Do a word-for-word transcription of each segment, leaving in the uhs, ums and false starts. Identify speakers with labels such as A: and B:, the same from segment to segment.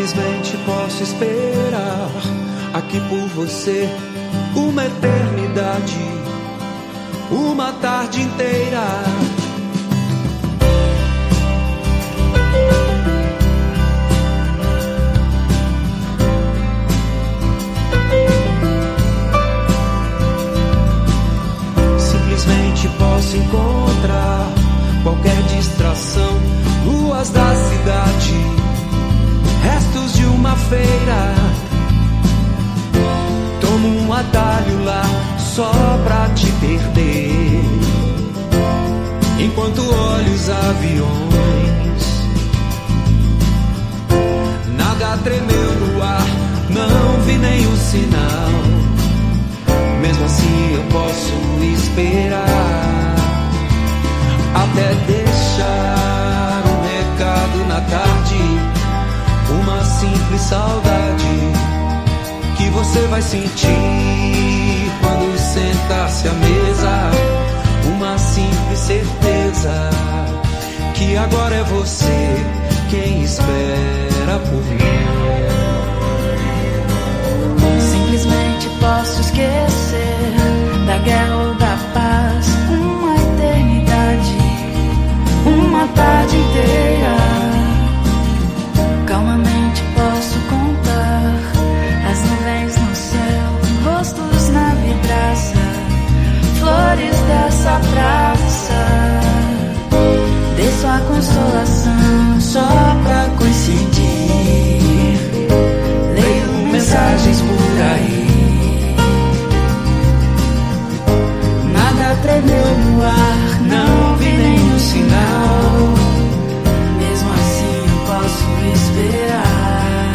A: Simplesmente posso esperar aqui por você uma eternidade, uma tarde inteira. Simplesmente posso encontrar qualquer distração, ruas da cidade, restos de uma feira. Tomo um atalho lá só pra te perder, enquanto olho os aviões. Nada tremeu no ar, não vi nenhum sinal. Mesmo assim eu posso esperar até deixar um recado na tarde, uma simples saudade que você vai sentir quando sentar-se à mesa. Uma simples certeza que agora é você quem espera por mim.
B: Simplesmente posso esquecer da guerra ou da paz, uma eternidade, uma tarde inteira. Calmamente posso contar as nuvens no céu, rostos na vidraça, flores dessa praça. Desço a consolação só pra coincidir, leio mensagens por aí. Nada tremeu no ar, não vi nenhum sinal. Mesmo assim eu posso esperar.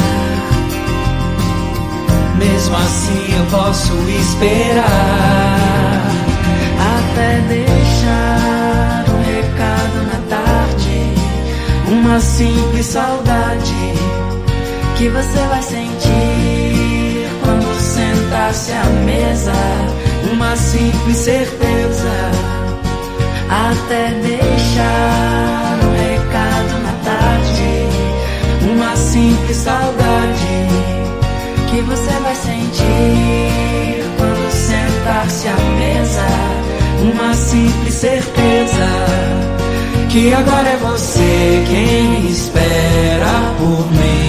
A: Mesmo assim eu posso esperar
B: até deixar um recado na tarde, uma simples saudade que você vai sentir quando sentar-se à mesa. Uma simples certeza até deixar um recado na tarde, uma simples saudade que você vai sentir quando sentar-se à mesa. Uma simples certeza que agora é você quem espera por mim.